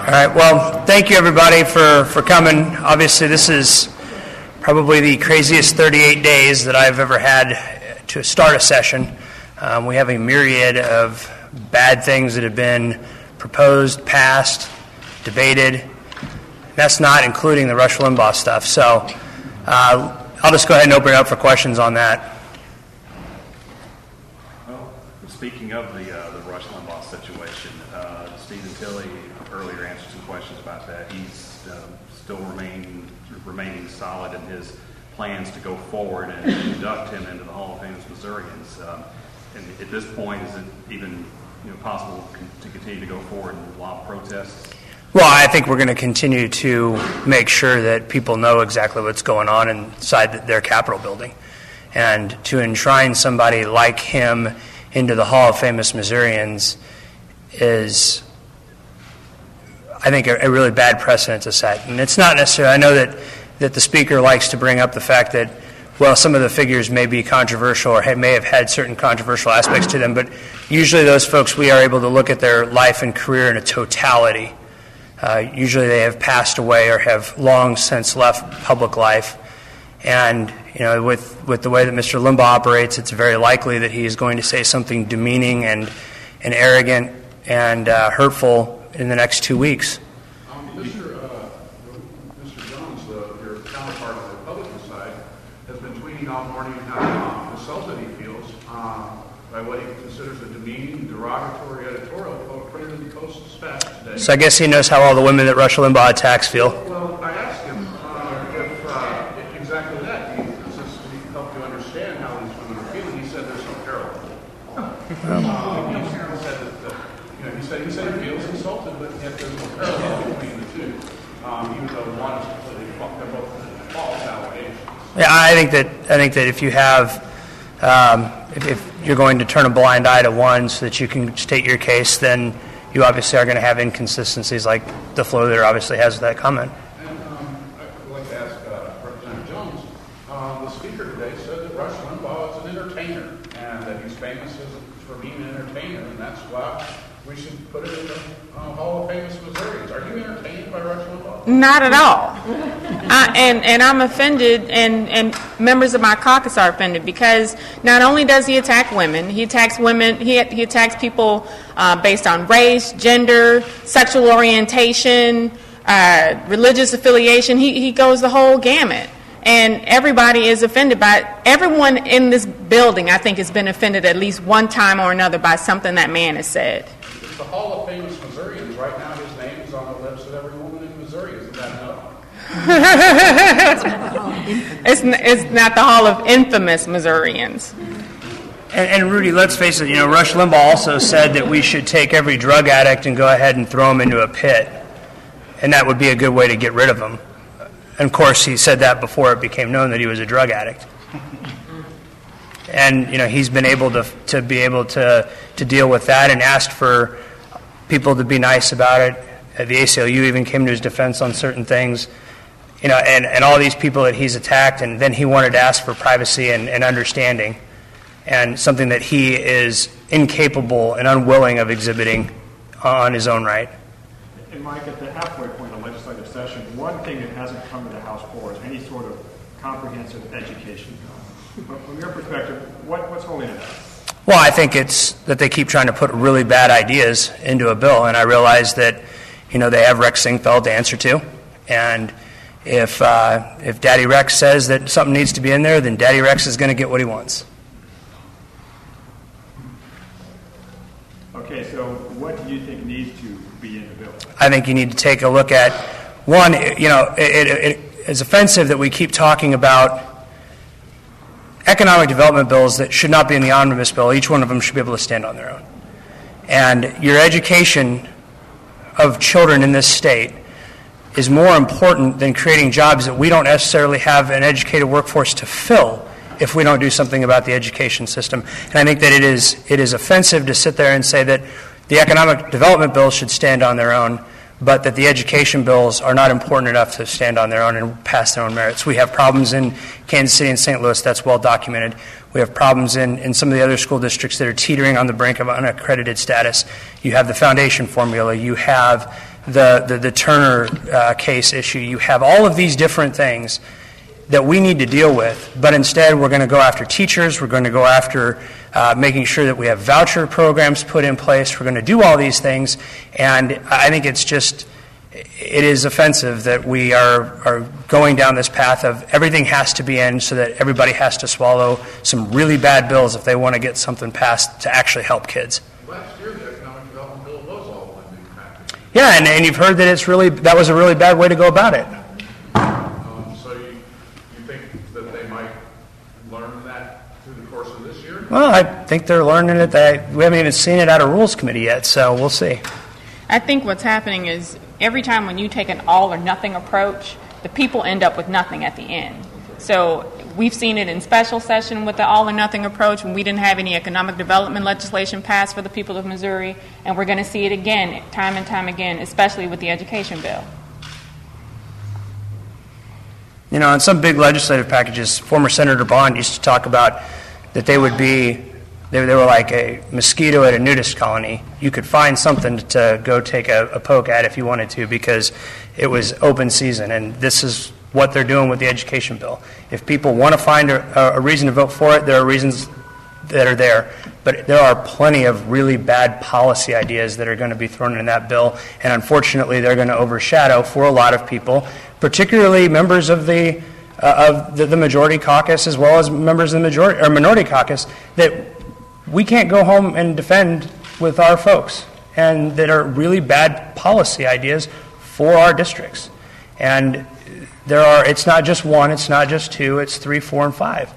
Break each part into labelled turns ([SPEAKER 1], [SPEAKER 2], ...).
[SPEAKER 1] All right, well, thank you everybody for coming. Obviously, this is probably the craziest 38 days that I've ever had to start a session. We have a myriad of bad things that have been proposed, passed, debated. That's not including the Rush Limbaugh stuff. So I'll just go ahead and open it up for questions on that.
[SPEAKER 2] Well, speaking of the Rush Limbaugh situation, Stephen Tilley earlier answered some questions about that. He's still remaining solid in his plans to go forward and induct him into the Hall of Fame of Missourians. And at this point, is it even possible to continue to go forward and lob protests?
[SPEAKER 1] Well, I think we're going to continue to make sure that people know exactly what's going on inside their Capitol building. And to enshrine somebody like him into the Hall of Famous Missourians is, I think, a really bad precedent to set. And it's not necessarily, I know that the speaker likes to bring up the fact that, well, some of the figures may be controversial or may have had certain controversial aspects to them, but usually those folks, we are able to look at their life and career in a totality. Usually they have passed away or have long since left public life. And, with the way that Mr. Limbaugh operates, it's very likely that he is going to say something demeaning and arrogant and hurtful in the next 2 weeks.
[SPEAKER 3] Mr. Jones, your counterpart on the Republican side, has been tweeting all morning how insulted he feels by what he considers a demeaning, derogatory editorial printed in the Post-Dispatch today.
[SPEAKER 1] So I guess he knows how all the women that Rush Limbaugh attacks feel.
[SPEAKER 3] Well, I asked him if exactly that. He helped you understand how these women are feeling. He said there's no parallel. He said he feels insulted, but yet there's no parallel between the two. Even though one is completely they're both false allegations.
[SPEAKER 1] Yeah, I think that if you have, if you're going to turn a blind eye to one so that you can state your case, then you obviously are going to have inconsistencies like the flow there obviously has with that comment.
[SPEAKER 3] And I'd like to ask Representative Jones, the speaker today said that Rush Limbaugh is an entertainer and that he's famous for being an entertainer, and that's why we should put it in the Hall of Famous Missourians. Are you entertained by Rush Limbaugh?
[SPEAKER 4] Not at all. And I'm offended, and members of my caucus are offended, because not only does he attack women, he attacks people based on race, gender, sexual orientation, religious affiliation. He goes the whole gamut. And everybody is offended by it. Everyone in this building, I think, has been offended at least one time or another by something that man has said.
[SPEAKER 3] The Hall of Famous Missourians, right now his name is on the lips of every woman in Missouri. Isn't that enough?
[SPEAKER 4] It's not the Hall of Infamous Missourians.
[SPEAKER 1] And Rudy, let's face it, Rush Limbaugh also said that we should take every drug addict and go ahead and throw him into a pit. And that would be a good way to get rid of him. And of course, he said that before it became known that he was a drug addict. And, he's been able to deal with that and asked for people to be nice about it. The ACLU even came to his defense on certain things. And all these people that he's attacked, and then he wanted to ask for privacy and understanding, and something that he is incapable and unwilling of exhibiting on his own right.
[SPEAKER 5] And Mike, at the halfway point of the legislative session, one thing that hasn't come to the House floor is any sort of comprehensive education. But from your perspective, what's holding it up?
[SPEAKER 1] Well, I think it's that they keep trying to put really bad ideas into a bill, and I realize that, they have Rex Sinquefield to answer to, and if Daddy Rex says that something needs to be in there, then Daddy Rex is going to get what he wants.
[SPEAKER 5] Okay, so what do you think needs to be in the bill?
[SPEAKER 1] I think you need to take a look at, one, it is offensive that we keep talking about economic development bills that should not be in the omnibus bill. Each one of them should be able to stand on their own. And your education of children in this state is more important than creating jobs that we don't necessarily have an educated workforce to fill if we don't do something about the education system. And I think that it is offensive to sit there and say that the economic development bills should stand on their own, but that the education bills are not important enough to stand on their own and pass their own merits. We have problems in Kansas City and St. Louis. That's well documented. We have problems in some of the other school districts that are teetering on the brink of unaccredited status. You have the foundation formula. You have the Turner case issue. You have all of these different things that we need to deal with, but instead we're going to go after teachers, we're going to go after making sure that we have voucher programs put in place, we're going to do all these things, and I think it is offensive that we are going down this path of everything has to be in so that everybody has to swallow some really bad bills if they want to get something passed to actually help kids.
[SPEAKER 3] Last year, the economic development bill was all lending package.
[SPEAKER 1] Yeah, and you've heard that that was a really bad way to go about it.
[SPEAKER 3] So you think that they might learn that through the course of this year?
[SPEAKER 1] Well, I think they're learning it. We haven't even seen it out of Rules Committee yet, so we'll see.
[SPEAKER 4] I think what's happening is every time when you take an all or nothing approach, the people end up with nothing at the end. So we've seen it in special session with the all or nothing approach when we didn't have any economic development legislation passed for the people of Missouri, and we're going to see it again, time and time again, especially with the education bill.
[SPEAKER 1] You know, on some big legislative packages, former Senator Bond used to talk about that they were like a mosquito at a nudist colony. You could find something to go take a poke at if you wanted to because it was open season, and this is what they're doing with the education bill. If people want to find a reason to vote for it, there are reasons that are there, but there are plenty of really bad policy ideas that are going to be thrown in that bill, and unfortunately they're going to overshadow for a lot of people, particularly members of the majority caucus as well as members of the minority caucus, that we can't go home and defend with our folks, and that are really bad policy ideas for our districts. And it's not just one, it's not just two, it's 3, 4, and 5.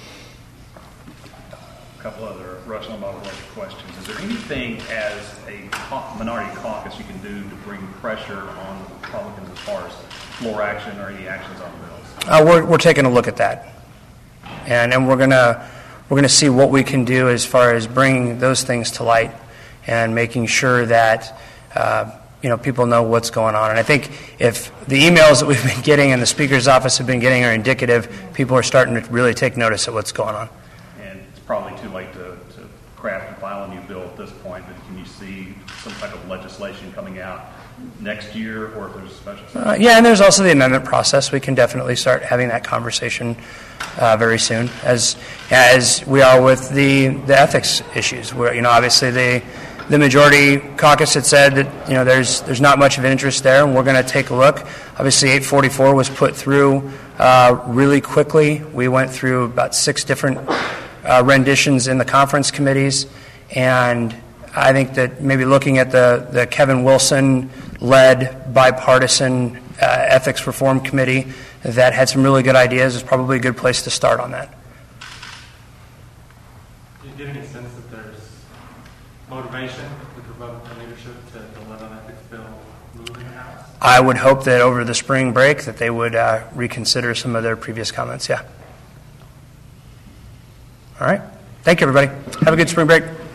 [SPEAKER 2] A couple other Rush Limbaugh related questions. Is there anything as a minority caucus you can do to bring pressure on the Republicans as far as floor action or any actions on bills?
[SPEAKER 1] We're taking a look at that, and we're going to see what we can do as far as bringing those things to light and making sure that people know what's going on. And I think if the emails that we've been getting and the Speaker's office have been getting are indicative, people are starting to really take notice of what's going on.
[SPEAKER 2] And it's probably too late to craft and file a new bill at this point, but can you see some type of legislation coming out next year, or if there's a special session?
[SPEAKER 1] Yeah, and there's also the amendment process. We can definitely start having that conversation very soon, as we are with the ethics issues. Where obviously the majority caucus had said that there's not much of an interest there, and we're going to take a look. Obviously, 844 was put through really quickly. We went through about 6 different renditions in the conference committees, and I think that maybe looking at the Kevin Wilson-led bipartisan ethics reform committee that had some really good ideas is probably a good place to start on that.
[SPEAKER 6] Do you get any sense that there's motivation with Republican leadership to let an ethics bill move in the House?
[SPEAKER 1] I would hope that over the spring break that they would reconsider some of their previous comments, yeah. All right. Thank you, everybody. Have a good spring break.